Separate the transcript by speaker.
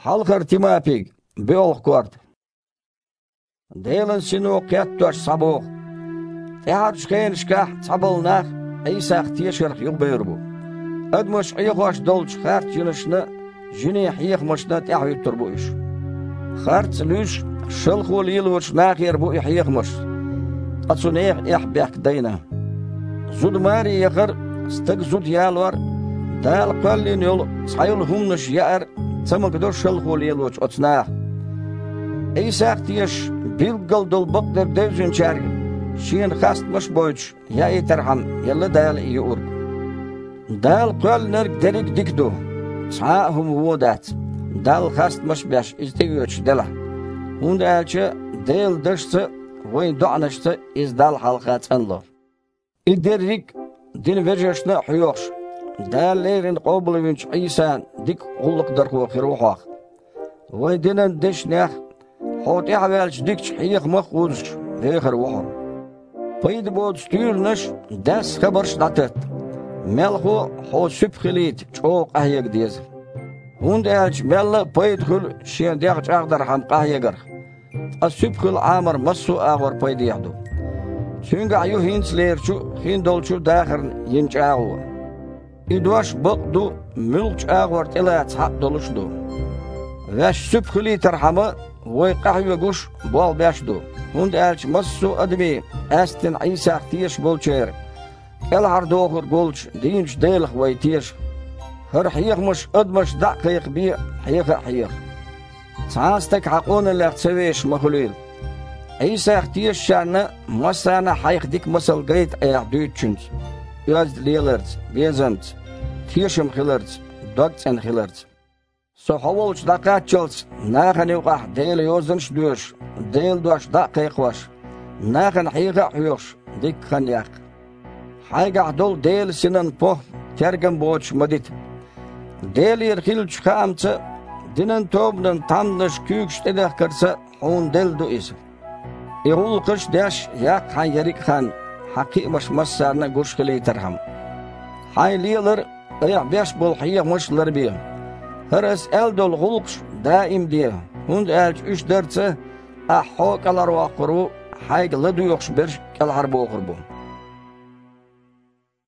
Speaker 1: Halkar Timapig, Beolkort. Delen sinu kettosh sabo. Scheenschka, Sabelnach, Isach Tierschach Jubberbu. Admush Ehosh Dolch Hart Junishna, Juni Hiechmoshna Tahwiturbuish. Hart Lush, Shulhul Ilwush Nachirbu Hiechmosh. Atsuneer Echberg Dana. Zudmari Yagar, Stag Zudyalwar, Dal Kallinul, Sayul Humnish Yar, Samakdur Shulhul Ilwush Otsnach. Isach Tiesh, Bilgaldul Bukder Devzin Charg. Шин хаст мش бойч, я и тархам, يلا دال يورق. دال قال نرق درق ديكدو، صاهم وودات. دال خاست مش باش ازديوش دلا. هون دالش دال دشت وين دعنشت از دال حلقات انلو. الدرق دين فرجشنا حيوش. دال ليرن قبل وينش عيسان ديك قلق درخو خروحاخ. وين دينن دشناخ حوت احوالش ديكش حيخ مخوزش ليخر وحر. Пойд bod stuurnish das khabar shdatet. Melho ho subgelit choq ahyeg diz. Hund elch melle pойд khul shen der chagdar ham qahyegar. As subgel amar masu agor pойд yahdu. Sunga ayu hinsleerchu hindolchu dagern yinchagu. Idwash baqdu mulch agor telat haqdolushdu. Vash subgelit arhama way qahye gush bol bashdu. Hund elch masu admi Astin Isaac Tiesh Bolcher. El Hardoger Golch, Dienst Delig Way Tiesh. Her Hiegmush Udmush Dakig Bi Hieg. Zaastek Hakone legt Sewesh Mahulil. Isaac Tiesh Shana, Masana Haig Dik Musel Gate Duitchens. Uaz Leelerts, Bezemt, Tiershem Hillerts, Dots en Hillerts. So Howolch Dakachels, Naganukah Dele Jozens Dush, Deel Dush Dakig was. Nagen Higa Huurs, dik Ganjak. Higa dol deel sinan po, kergen boch modit. Deel hier hilch gaamtse, dinnen tobden tandes kuukstedig kerse, hon del do is. Irulkish dash jak han yerik han, haki was massarna gushgeliterham. Hai lieler, besh bol hier mushler bi. Her is eldol gulks daim die. Hund elch ush dertse, hok alar waqru. حاجة لا دويخش برش كالعرب وقربو